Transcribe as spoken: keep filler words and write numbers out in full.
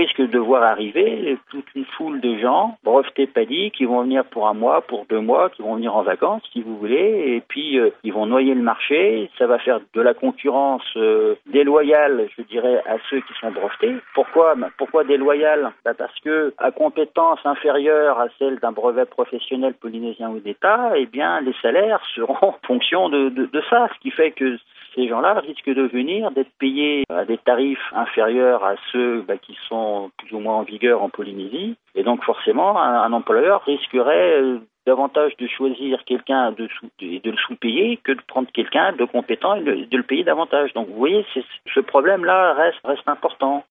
risque de voir arriver toute une foule de gens brevetés pâlis qui vont venir pour un mois, pour deux mois, qui vont venir en vacances, si vous voulez, et puis euh, ils vont noyer le marché. Ça va faire de la concurrence euh, déloyale, je dirais, à ceux qui sont brevetés. Pourquoi ben, Pourquoi déloyale ben Parce que à compétence inférieure à celle d'un brevet professionnel polynésien ou d'État, eh bien les salaires seront en fonction de, de, de ça, ce qui fait que ces gens-là risquent de venir, d'être payés à des tarifs inférieurs à ceux bah, qui sont plus ou moins en vigueur en Polynésie. Et donc forcément, un, un employeur risquerait euh, davantage de choisir quelqu'un de sous, et de le sous-payer que de prendre quelqu'un de compétent et de, de le payer davantage. Donc vous voyez, c'est, ce problème-là reste, reste important.